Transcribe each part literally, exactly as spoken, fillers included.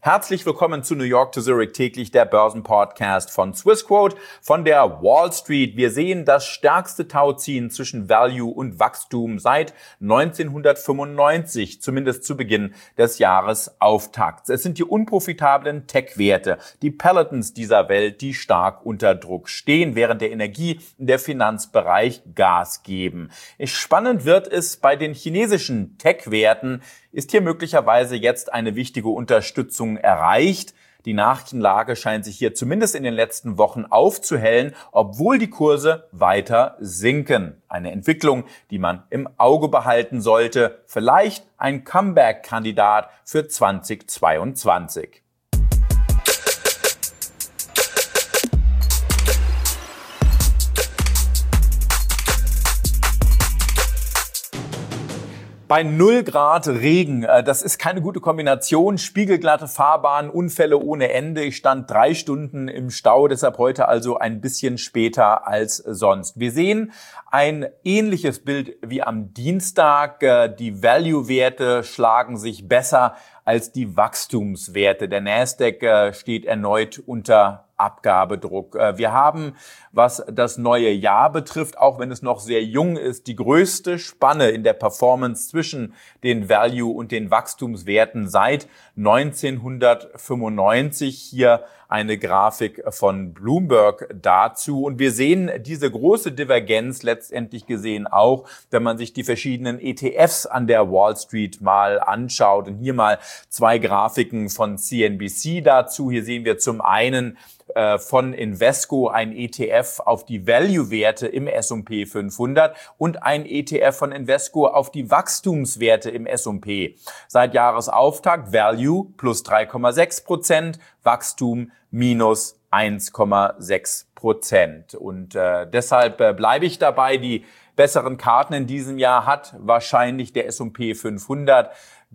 Herzlich willkommen zu New York to Zurich täglich, der Börsenpodcast von Swissquote von der Wall Street. Wir sehen das stärkste Tauziehen zwischen Value und Wachstum seit neunzehnhundertfünfundneunzig, zumindest zu Beginn des Jahresauftakts. Es sind die unprofitablen Tech-Werte, die Pelotons dieser Welt, die stark unter Druck stehen, während der Energie- und der Finanzbereich Gas geben. Spannend wird es bei den chinesischen Tech-Werten. Ist hier möglicherweise jetzt eine wichtige Unterstützung erreicht? Die Nachrichtenlage scheint sich hier zumindest in den letzten Wochen aufzuhellen, obwohl die Kurse weiter sinken. Eine Entwicklung, die man im Auge behalten sollte. Vielleicht ein Comeback-Kandidat für zweitausendzweiundzwanzig. Bei null Grad Regen, das ist keine gute Kombination, spiegelglatte Fahrbahn, Unfälle ohne Ende. Ich stand drei Stunden im Stau, deshalb heute also ein bisschen später als sonst. Wir sehen ein ähnliches Bild wie am Dienstag. Die Value-Werte schlagen sich besser als die Wachstumswerte. Der Nasdaq steht erneut unter Abgabedruck. Wir haben, was das neue Jahr betrifft, auch wenn es noch sehr jung ist, die größte Spanne in der Performance zwischen den Value- und den Wachstumswerten seit neunzehnhundertfünfundneunzig. Hier eine Grafik von Bloomberg dazu. Und wir sehen diese große Divergenz letztendlich gesehen auch, wenn man sich die verschiedenen E T Fs an der Wall Street mal anschaut. Und hier mal zwei Grafiken von C N B C dazu. Hier sehen wir zum einen von Invesco ein E T F auf die Value-Werte im S und P fünfhundert und ein E T F von Invesco auf die Wachstumswerte im S und P. Seit Jahresauftakt Value plus drei Komma sechs Prozent, Wachstum minus eins Komma sechs Prozent. Und äh, deshalb äh, bleibe ich dabei, die besseren Karten in diesem Jahr hat wahrscheinlich der S und P fünfhundert.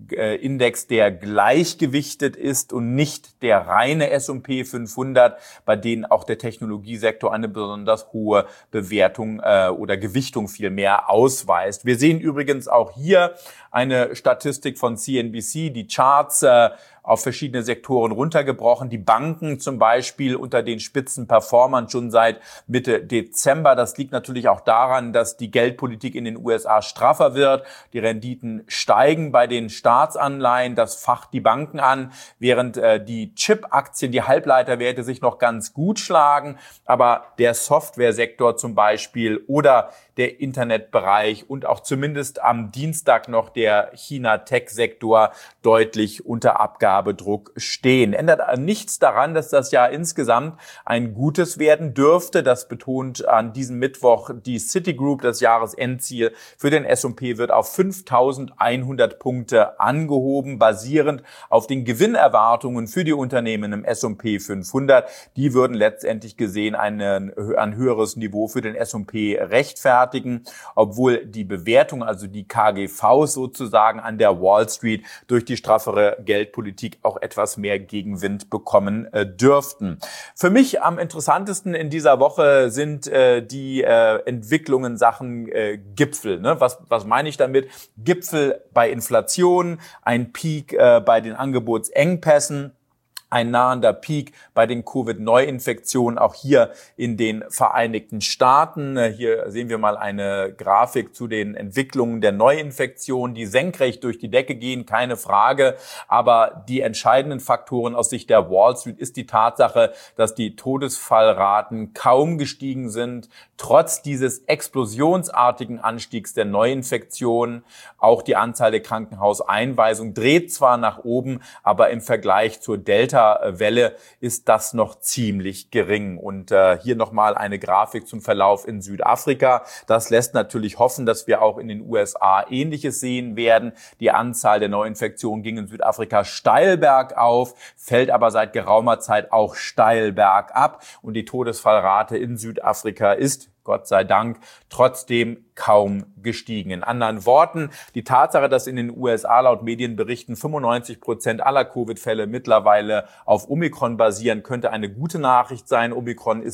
Index, der gleichgewichtet ist und nicht der reine S und P fünfhundert, bei denen auch der Technologiesektor eine besonders hohe Bewertung äh, oder Gewichtung vielmehr ausweist. Wir sehen übrigens auch hier eine Statistik von C N B C, die Charts äh, auf verschiedene Sektoren runtergebrochen. Die Banken zum Beispiel unter den Spitzenperformern schon seit Mitte Dezember. Das liegt natürlich auch daran, dass die Geldpolitik in den U S A straffer wird. Die Renditen steigen bei den Staatsanleihen. Das facht die Banken an, während äh, die Chip-Aktien, die Halbleiterwerte sich noch ganz gut schlagen. Aber der Softwaresektor zum Beispiel oder der Internetbereich und auch zumindest am Dienstag noch der China-Tech-Sektor deutlich unter Abgabedruck stehen. Ändert nichts daran, dass das Jahr insgesamt ein gutes werden dürfte. Das betont an diesem Mittwoch die Citigroup. Das Jahresendziel für den S und P wird auf fünftausendeinhundert Punkte angehoben, basierend auf den Gewinnerwartungen für die Unternehmen im S und P fünfhundert. Die würden letztendlich gesehen einen, ein höheres Niveau für den S und P rechtfertigen, obwohl die Bewertung, also die K G Vs sozusagen an der Wall Street durch die straffere Geldpolitik auch etwas mehr Gegenwind bekommen äh, dürften. Für mich am interessantesten in dieser Woche sind äh, die äh, Entwicklungen Sachen äh, Gipfel. Ne? Was, was meine ich damit? Gipfel bei Inflation, ein Peak äh, bei den Angebotsengpässen, ein nahender Peak bei den Covid-Neuinfektionen, auch hier in den Vereinigten Staaten. Hier sehen wir mal eine Grafik zu den Entwicklungen der Neuinfektionen, die senkrecht durch die Decke gehen, keine Frage. Aber die entscheidenden Faktoren aus Sicht der Wall Street ist die Tatsache, dass die Todesfallraten kaum gestiegen sind, trotz dieses explosionsartigen Anstiegs der Neuinfektionen. Auch die Anzahl der Krankenhauseinweisungen dreht zwar nach oben, aber im Vergleich zur Delta Welle ist das noch ziemlich gering. Und äh, hier nochmal eine Grafik zum Verlauf in Südafrika. Das lässt natürlich hoffen, dass wir auch in den U S A Ähnliches sehen werden. Die Anzahl der Neuinfektionen ging in Südafrika steil bergauf, fällt aber seit geraumer Zeit auch steil bergab. Und die Todesfallrate in Südafrika ist, Gott sei Dank, trotzdem kaum gestiegen. In anderen Worten, die Tatsache, dass in den U S A laut Medienberichten fünfundneunzig Prozent aller Covid-Fälle mittlerweile auf Omikron basieren, könnte eine gute Nachricht sein. Omikron ist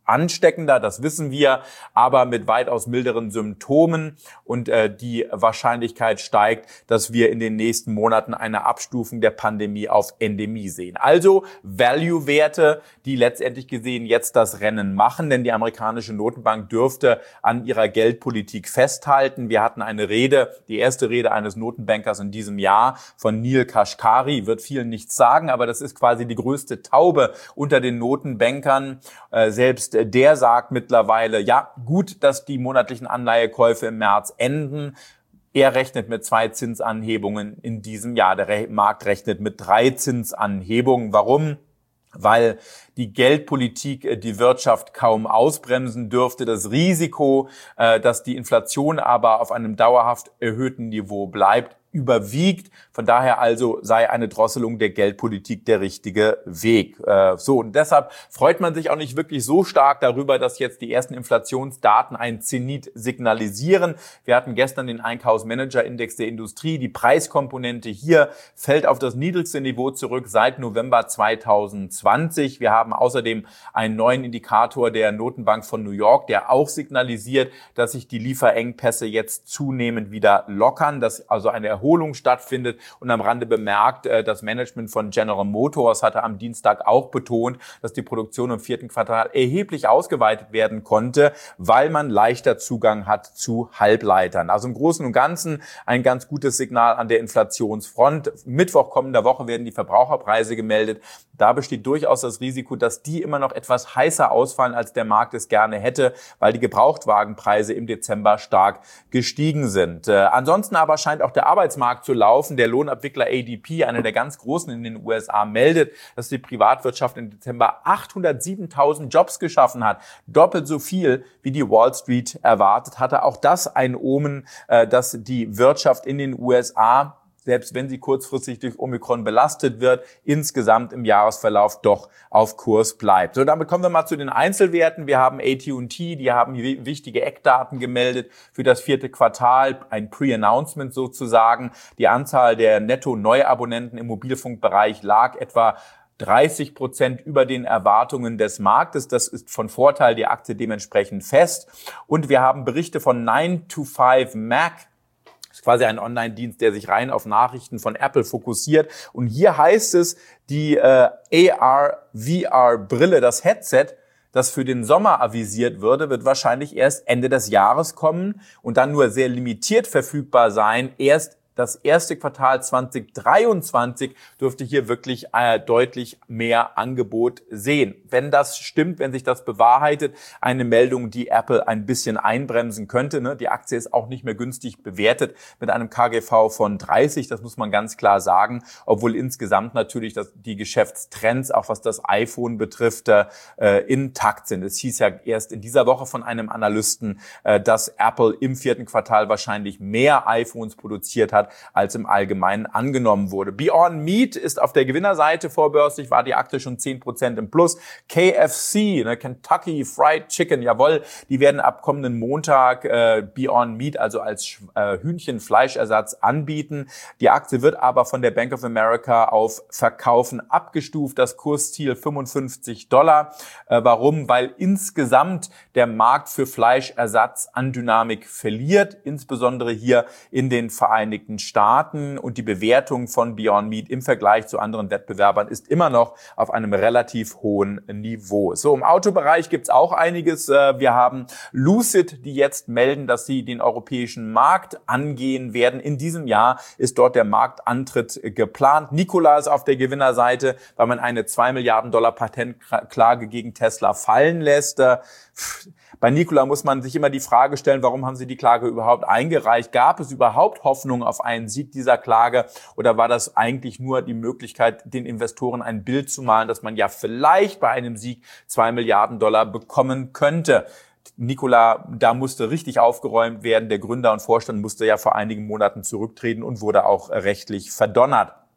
ansteckender, das wissen wir, aber mit weitaus milderen Symptomen und äh, die Wahrscheinlichkeit steigt, dass wir in den nächsten Monaten eine Abstufung der Pandemie auf Endemie sehen. Also Value-Werte, die letztendlich gesehen jetzt das Rennen machen, denn die amerikanische Notenbank dürfte an ihrer Geldpolitik festhalten. Wir hatten eine Rede, die erste Rede eines Notenbankers in diesem Jahr von Neel Kashkari, wird vielen nichts sagen, aber das ist quasi die größte Taube unter den Notenbankern. Äh, selbst der sagt mittlerweile, ja, gut, dass die monatlichen Anleihekäufe im März enden. Er rechnet mit zwei Zinsanhebungen in diesem Jahr. Der Re- Markt rechnet mit drei Zinsanhebungen. Warum? Weil die Geldpolitik die Wirtschaft kaum ausbremsen dürfte. Das Risiko, dass die Inflation aber auf einem dauerhaft erhöhten Niveau bleibt, überwiegt. Von daher also sei eine Drosselung der Geldpolitik der richtige Weg. Äh, so, und deshalb freut man sich auch nicht wirklich so stark darüber, dass jetzt die ersten Inflationsdaten einen Zenit signalisieren. Wir hatten gestern den Einkaufsmanager-Index der Industrie. Die Preiskomponente hier fällt auf das niedrigste Niveau zurück seit November zweitausendzwanzig. Wir haben außerdem einen neuen Indikator der Notenbank von New York, der auch signalisiert, dass sich die Lieferengpässe jetzt zunehmend wieder lockern, dass also eine Erholung stattfindet. Und am Rande bemerkt, das Management von General Motors hatte am Dienstag auch betont, dass die Produktion im vierten Quartal erheblich ausgeweitet werden konnte, weil man leichter Zugang hat zu Halbleitern. Also im Großen und Ganzen ein ganz gutes Signal an der Inflationsfront. Mittwoch kommender Woche werden die Verbraucherpreise gemeldet. Da besteht durchaus das Risiko, dass die immer noch etwas heißer ausfallen, als der Markt es gerne hätte, weil die Gebrauchtwagenpreise im Dezember stark gestiegen sind. Äh, ansonsten aber scheint auch der Arbeitsmarkt zu laufen. Der Lohnabwickler A D P, einer der ganz großen in den U S A, meldet, dass die Privatwirtschaft im Dezember achthundertsiebentausend Jobs geschaffen hat. Doppelt so viel, wie die Wall Street erwartet hatte. Auch das ein Omen, äh, dass die Wirtschaft in den U S A, selbst wenn sie kurzfristig durch Omikron belastet wird, insgesamt im Jahresverlauf doch auf Kurs bleibt. So, damit kommen wir mal zu den Einzelwerten. Wir haben A T und T, die haben wichtige Eckdaten gemeldet für das vierte Quartal, ein Pre-Announcement sozusagen. Die Anzahl der Netto-Neuabonnenten im Mobilfunkbereich lag etwa dreißig Prozent über den Erwartungen des Marktes. Das ist von Vorteil, die Aktie dementsprechend fest. Und wir haben Berichte von nine to five Mac. Das ist quasi ein Online-Dienst, der sich rein auf Nachrichten von Apple fokussiert. Und hier heißt es, die äh, A R-V R-Brille, das Headset, das für den Sommer avisiert würde, wird wahrscheinlich erst Ende des Jahres kommen und dann nur sehr limitiert verfügbar sein. Erst das erste Quartal zwanzig dreiundzwanzig dürfte hier wirklich äh, deutlich mehr Angebot sehen. Wenn das stimmt, wenn sich das bewahrheitet, eine Meldung, die Apple ein bisschen einbremsen könnte. Ne? Die Aktie ist auch nicht mehr günstig bewertet mit einem K G V von dreißig, das muss man ganz klar sagen, obwohl insgesamt natürlich das, die Geschäftstrends, auch was das iPhone betrifft, äh, intakt sind. Es hieß ja erst in dieser Woche von einem Analysten, äh, dass Apple im vierten Quartal wahrscheinlich mehr iPhones produziert hat, als im Allgemeinen angenommen wurde. Beyond Meat ist auf der Gewinnerseite vorbörslich, war die Aktie schon zehn Prozent im Plus. K F C, ne, Kentucky Fried Chicken, jawohl, die werden ab kommenden Montag äh, Beyond Meat, also als äh, Hühnchenfleischersatz anbieten. Die Aktie wird aber von der Bank of America auf Verkaufen abgestuft, das Kursziel fünfundfünfzig Dollar. Äh, warum? Weil insgesamt der Markt für Fleischersatz an Dynamik verliert, insbesondere hier in den Vereinigten Staaten, und die Bewertung von Beyond Meat im Vergleich zu anderen Wettbewerbern ist immer noch auf einem relativ hohen Niveau. So, im Autobereich gibt's auch einiges. Wir haben Lucid, die jetzt melden, dass sie den europäischen Markt angehen werden. In diesem Jahr ist dort der Marktantritt geplant. Nikola ist auf der Gewinnerseite, weil man eine zwei Milliarden Dollar Patentklage gegen Tesla fallen lässt. Bei Nikola muss man sich immer die Frage stellen, warum haben sie die Klage überhaupt eingereicht? Gab es überhaupt Hoffnung auf einen Sieg dieser Klage, oder war das eigentlich nur die Möglichkeit, den Investoren ein Bild zu malen, dass man ja vielleicht bei einem Sieg zwei Milliarden Dollar bekommen könnte? Nikola, da musste richtig aufgeräumt werden. Der Gründer und Vorstand musste ja vor einigen Monaten zurücktreten und wurde auch rechtlich verdonnert.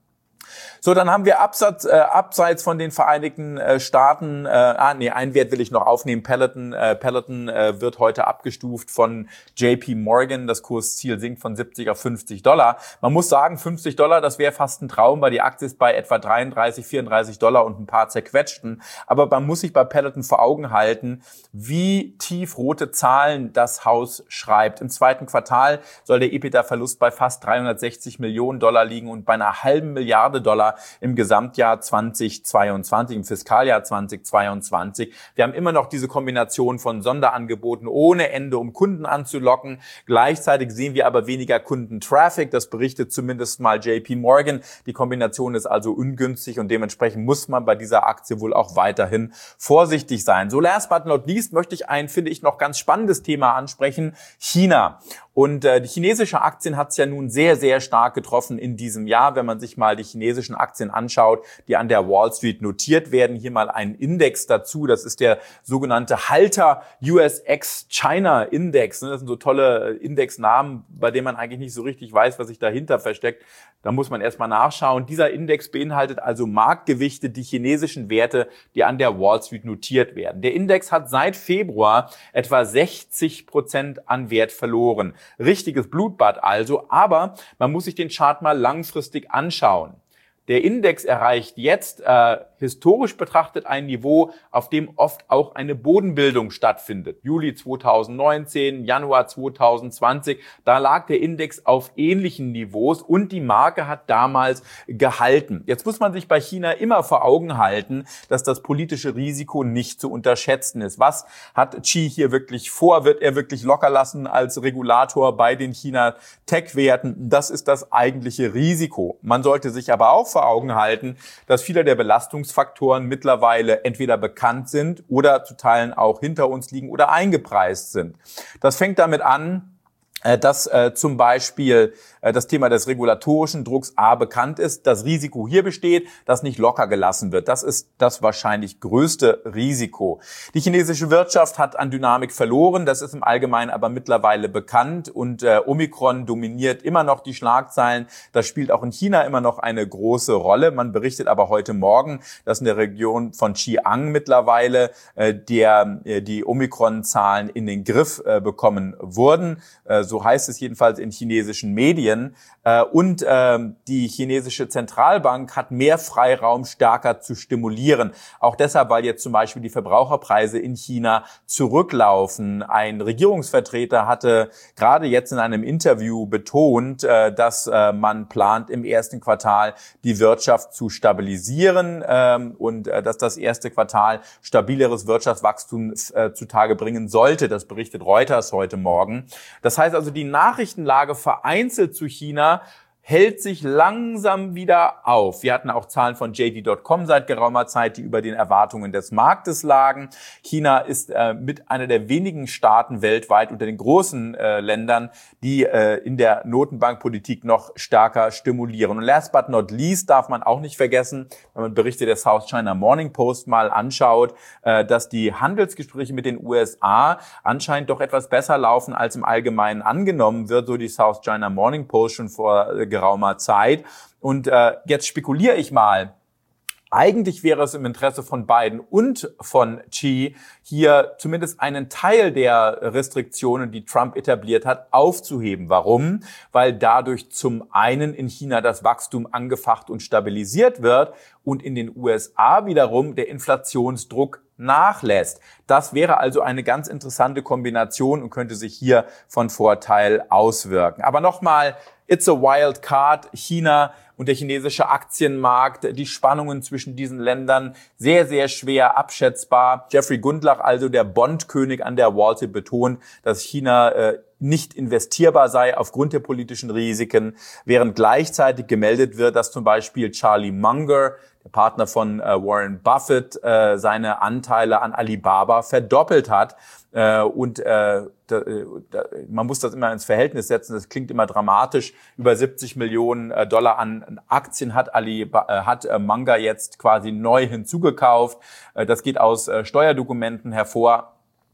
So, dann haben wir abseits, äh, abseits von den Vereinigten äh, Staaten, äh, ah nee, einen Wert will ich noch aufnehmen, Peloton, äh, Peloton äh, wird heute abgestuft von J P Morgan, das Kursziel sinkt von siebzig auf fünfzig Dollar. Man muss sagen, fünfzig Dollar, das wäre fast ein Traum, weil die Aktie ist bei etwa dreiunddreißig, vierunddreißig Dollar und ein paar zerquetschten. Aber man muss sich bei Peloton vor Augen halten, wie tiefrote Zahlen das Haus schreibt. Im zweiten Quartal soll der EBITDA-Verlust bei fast dreihundertsechzig Millionen Dollar liegen und bei einer halben Milliarde Dollar im Gesamtjahr zweitausendzweiundzwanzig, im Fiskaljahr zweitausendzweiundzwanzig. Wir haben immer noch diese Kombination von Sonderangeboten ohne Ende, um Kunden anzulocken. Gleichzeitig sehen wir aber weniger Kundentraffic. Das berichtet zumindest mal J P Morgan. Die Kombination ist also ungünstig und dementsprechend muss man bei dieser Aktie wohl auch weiterhin vorsichtig sein. So, last but not least möchte ich ein, finde ich, noch ganz spannendes Thema ansprechen. China. Und äh, die chinesische Aktien hat es ja nun sehr, sehr stark getroffen in diesem Jahr. Wenn man sich mal die chinesischen Aktien anschaut, die an der Wall Street notiert werden, hier mal ein Index dazu. Das ist der sogenannte Halter U S X China Index. Das sind so tolle Indexnamen, bei denen man eigentlich nicht so richtig weiß, was sich dahinter versteckt. Da muss man erstmal nachschauen. Dieser Index beinhaltet also Marktgewichte, die chinesischen Werte, die an der Wall Street notiert werden. Der Index hat seit Februar etwa sechzig Prozent an Wert verloren. Richtiges Blutbad also, aber man muss sich den Chart mal langfristig anschauen. Der Index erreicht jetzt äh, historisch betrachtet ein Niveau, auf dem oft auch eine Bodenbildung stattfindet. Juli zweitausendneunzehn, Januar zweitausendzwanzig, da lag der Index auf ähnlichen Niveaus und die Marke hat damals gehalten. Jetzt muss man sich bei China immer vor Augen halten, dass das politische Risiko nicht zu unterschätzen ist. Was hat Xi hier wirklich vor? Wird er wirklich locker lassen als Regulator bei den China-Tech-Werten? Das ist das eigentliche Risiko. Man sollte sich aber auch vor Augen halten, dass viele der Belastungsfaktoren mittlerweile entweder bekannt sind oder zu Teilen auch hinter uns liegen oder eingepreist sind. Das fängt damit an, dass äh, zum Beispiel äh, das Thema des regulatorischen Drucks A bekannt ist, das Risiko hier besteht, dass nicht locker gelassen wird. Das ist das wahrscheinlich größte Risiko. Die chinesische Wirtschaft hat an Dynamik verloren, das ist im Allgemeinen aber mittlerweile bekannt und äh, Omikron dominiert immer noch die Schlagzeilen. Das spielt auch in China immer noch eine große Rolle. Man berichtet aber heute Morgen, dass in der Region von Xi'an mittlerweile äh, der äh, die Omikron-Zahlen in den Griff äh, bekommen wurden. Äh, So heißt es jedenfalls in chinesischen Medien. Und die chinesische Zentralbank hat mehr Freiraum, stärker zu stimulieren. Auch deshalb, weil jetzt zum Beispiel die Verbraucherpreise in China zurücklaufen. Ein Regierungsvertreter hatte gerade jetzt in einem Interview betont, dass man plant, im ersten Quartal die Wirtschaft zu stabilisieren und dass das erste Quartal stabileres Wirtschaftswachstum zutage bringen sollte. Das berichtet Reuters heute Morgen. Das heißt also, die Nachrichtenlage vereinzelt zu China hält sich langsam wieder auf. Wir hatten auch Zahlen von J D Punkt com seit geraumer Zeit, die über den Erwartungen des Marktes lagen. China ist äh, mit einer der wenigen Staaten weltweit unter den großen äh, Ländern, die äh, in der Notenbankpolitik noch stärker stimulieren. Und last but not least darf man auch nicht vergessen, wenn man Berichte der South China Morning Post mal anschaut, äh, dass die Handelsgespräche mit den U S A anscheinend doch etwas besser laufen, als im Allgemeinen angenommen wird, so die South China Morning Post schon vor äh, geraumer Zeit. Und äh, jetzt spekuliere ich mal, eigentlich wäre es im Interesse von Biden und von Xi, hier zumindest einen Teil der Restriktionen, die Trump etabliert hat, aufzuheben. Warum? Weil dadurch zum einen in China das Wachstum angefacht und stabilisiert wird und in den U S A wiederum der Inflationsdruck nachlässt. Das wäre also eine ganz interessante Kombination und könnte sich hier von Vorteil auswirken. Aber nochmal, it's a wild card. China und der chinesische Aktienmarkt, die Spannungen zwischen diesen Ländern sehr, sehr schwer abschätzbar. Jeffrey Gundlach, also der Bondkönig an der Wall Street, betont, dass China äh, nicht investierbar sei aufgrund der politischen Risiken, während gleichzeitig gemeldet wird, dass zum Beispiel Charlie Munger, der Partner von äh, Warren Buffett, äh, seine Anteile an Alibaba verdoppelt hat. Äh, und äh, da, da, man muss das immer ins Verhältnis setzen, das klingt immer dramatisch. Über siebzig Millionen äh, Dollar an Aktien hat, Alibaba, äh, hat äh, Munger jetzt quasi neu hinzugekauft. Äh, das geht aus äh, Steuerdokumenten hervor.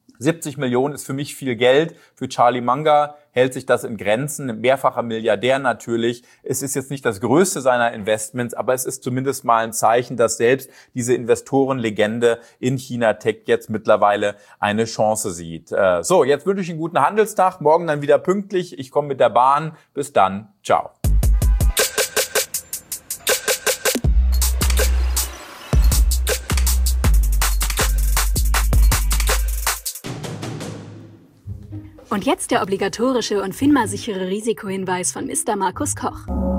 siebzig Millionen ist für mich viel Geld. Für Charlie Munger hält sich das in Grenzen. Mehrfacher Milliardär natürlich. Es ist jetzt nicht das größte seiner Investments, aber es ist zumindest mal ein Zeichen, dass selbst diese Investorenlegende in China Tech jetzt mittlerweile eine Chance sieht. So, jetzt wünsche ich einen guten Handelstag. Morgen dann wieder pünktlich. Ich komme mit der Bahn. Bis dann. Ciao. Und jetzt der obligatorische und FINMA-sichere Risikohinweis von Mister Markus Koch.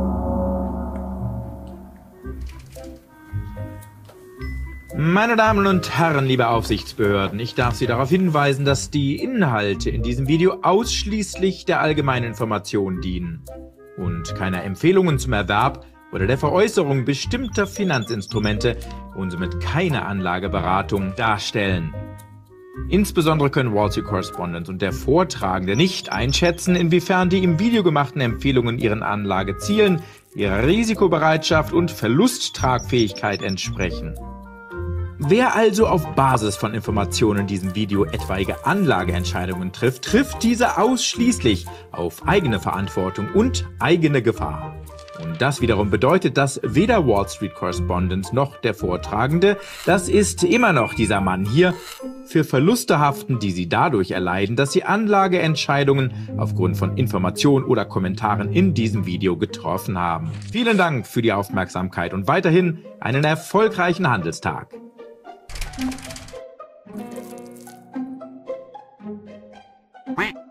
Meine Damen und Herren, liebe Aufsichtsbehörden, ich darf Sie darauf hinweisen, dass die Inhalte in diesem Video ausschließlich der allgemeinen Information dienen und keine Empfehlungen zum Erwerb oder der Veräußerung bestimmter Finanzinstrumente und somit keine Anlageberatung darstellen. Insbesondere können Wall Street Correspondent und der Vortragende nicht einschätzen, inwiefern die im Video gemachten Empfehlungen ihren Anlagezielen, ihrer Risikobereitschaft und Verlusttragfähigkeit entsprechen. Wer also auf Basis von Informationen in diesem Video etwaige Anlageentscheidungen trifft, trifft diese ausschließlich auf eigene Verantwortung und eigene Gefahr. Und das wiederum bedeutet, dass weder Wall Street Correspondent noch der Vortragende, das ist immer noch dieser Mann hier, für Verluste haften, die sie dadurch erleiden, dass sie Anlageentscheidungen aufgrund von Informationen oder Kommentaren in diesem Video getroffen haben. Vielen Dank für die Aufmerksamkeit und weiterhin einen erfolgreichen Handelstag. Quack.